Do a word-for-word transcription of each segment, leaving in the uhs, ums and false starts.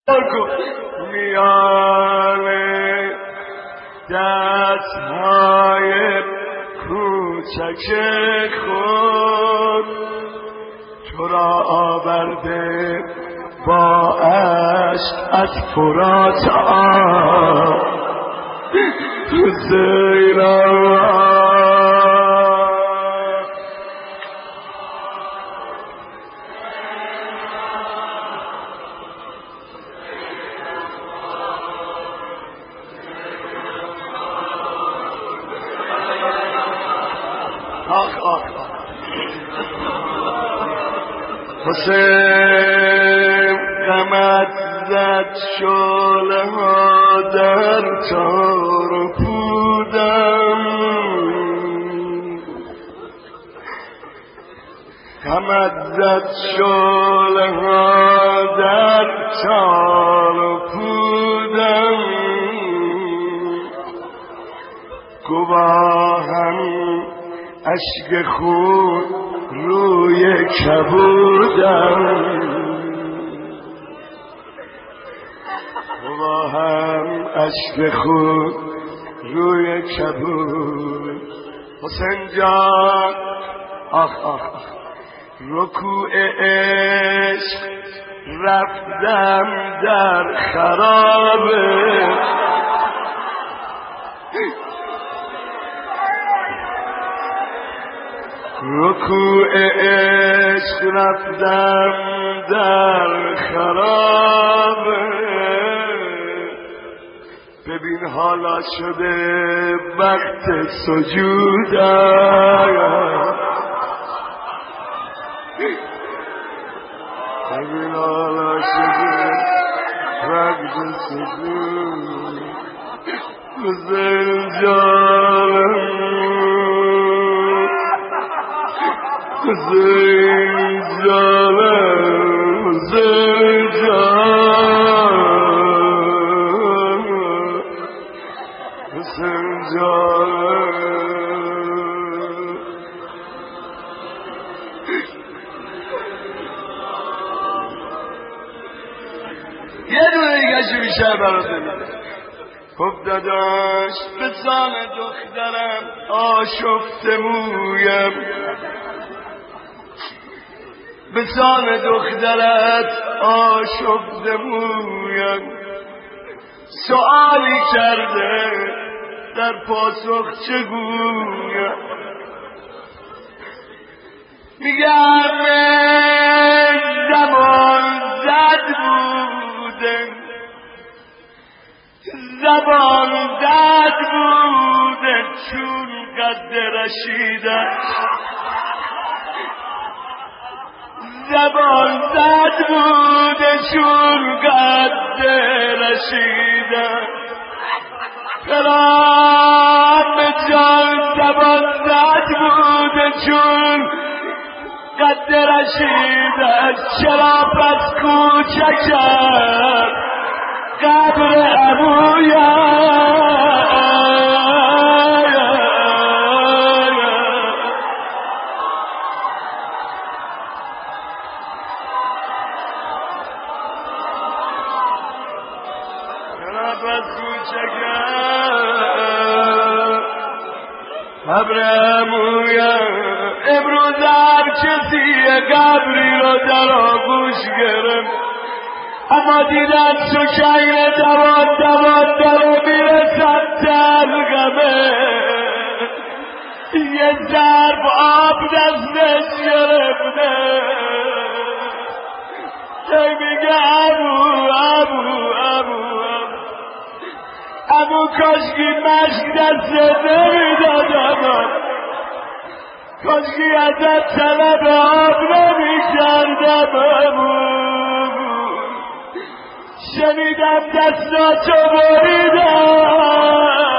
میانه دستهای کوچک خود تو را آورده با عشق از فرات آب زیرا حسین غمت زد شعله ها در تار و پودم غمت زد شعله ها در تار و پودم گواهم اشک خود روی کبودم گواهم اشک خود روی کبود حسین جان آخ آخ آخ رکوع عشق رفتم در خرابه رکوع عشق رفتم در خرابه ببین حالا شده وقت سجودم ببین حالا شده وقت سجود حسین جانم حسین جانم حسین جانم حسین جانم یه دونه دیگه چی بیشتر برات بمیده خب داداش به سان دخترم آشفته مویم به سان دخترت آشفته مویم سؤالی کرده در پاسخ چگویم میگم زبان زد بوده زبان زد بوده چون قد رشیده زبان زد بوده چون قد رشیده خرام جان زبان زد بوده چون قد رشیده چرا پس کوچکم قبر ابویم ابرمویم امروز هر کسی قبری رو در آغوش گرم اما دیدن سکین دوان دوان داره میرسد تلقمه یه ضرب آب دستش گرفته که میگه ابو ابو ابو ابو کاشکی مشک دست نمیدادم کاشکی ازت طلب آب نمیکردم ابو شنیدم دستاتو بریدم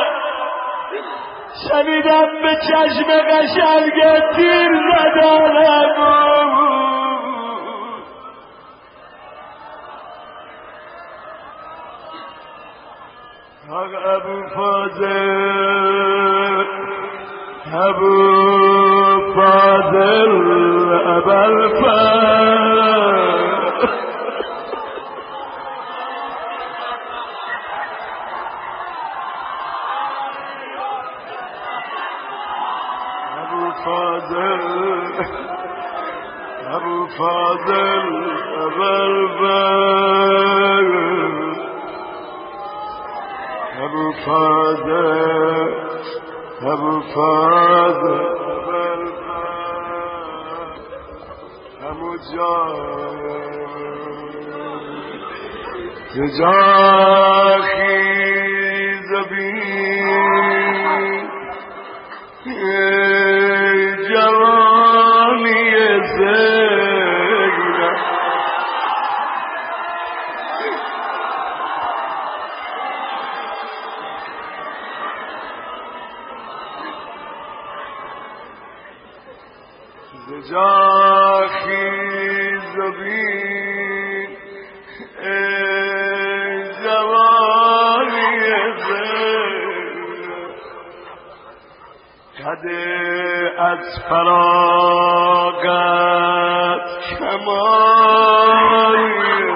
شنیدم به چشم قشنگت تیر زدم حق ابو فاضل ابو فاضل ابو الفاضل فاضل ابو فاضل بربر ابو فاضل ابو فاضل بربر ابو جای جاخی زبین جوانی زینب زجاخی زبین جوانی زینب کده از فراغت کمای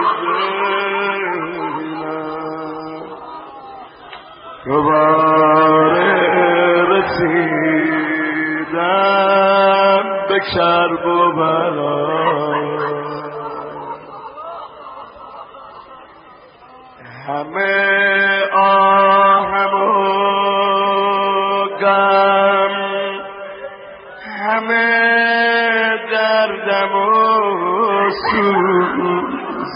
زینب دوباره رسیدم به کرب و بلا همه آهم و غم همه دردم و سوز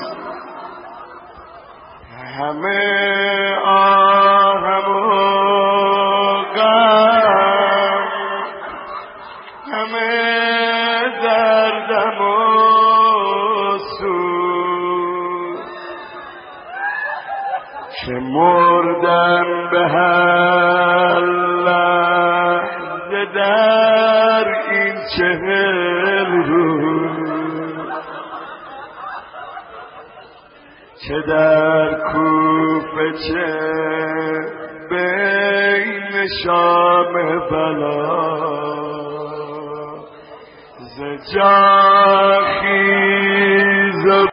همه آهم و غم همه دردم و سوز که مردم به هر لحظه در این چهل روز چه در کوفه چه بین شام بلا ز جاخی